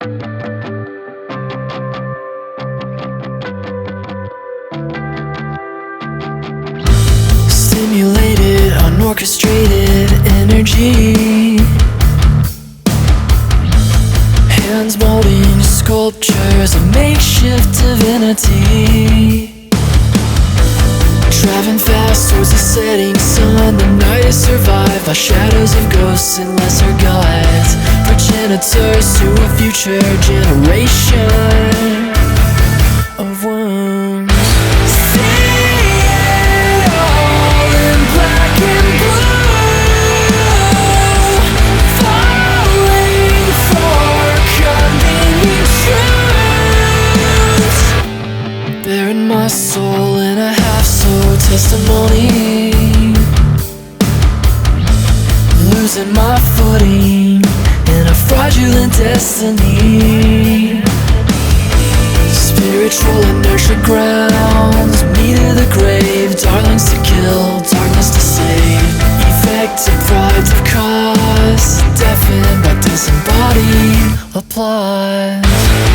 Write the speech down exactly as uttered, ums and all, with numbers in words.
Stimulated, unorchestrated energy, hands molding sculptures of makeshift divinity. Driving fast towards the setting sun, the night is survived by shadows of ghosts and lesser gods, progenitors to a future generation of wounds. Bearing my soul in a half-soul testimony, losing my footing in a fraudulent destiny. Spiritual inertia grounds me to the grave, darlings to kill, darkness to save. Effect deprived of cause, deafened by disembodied applause.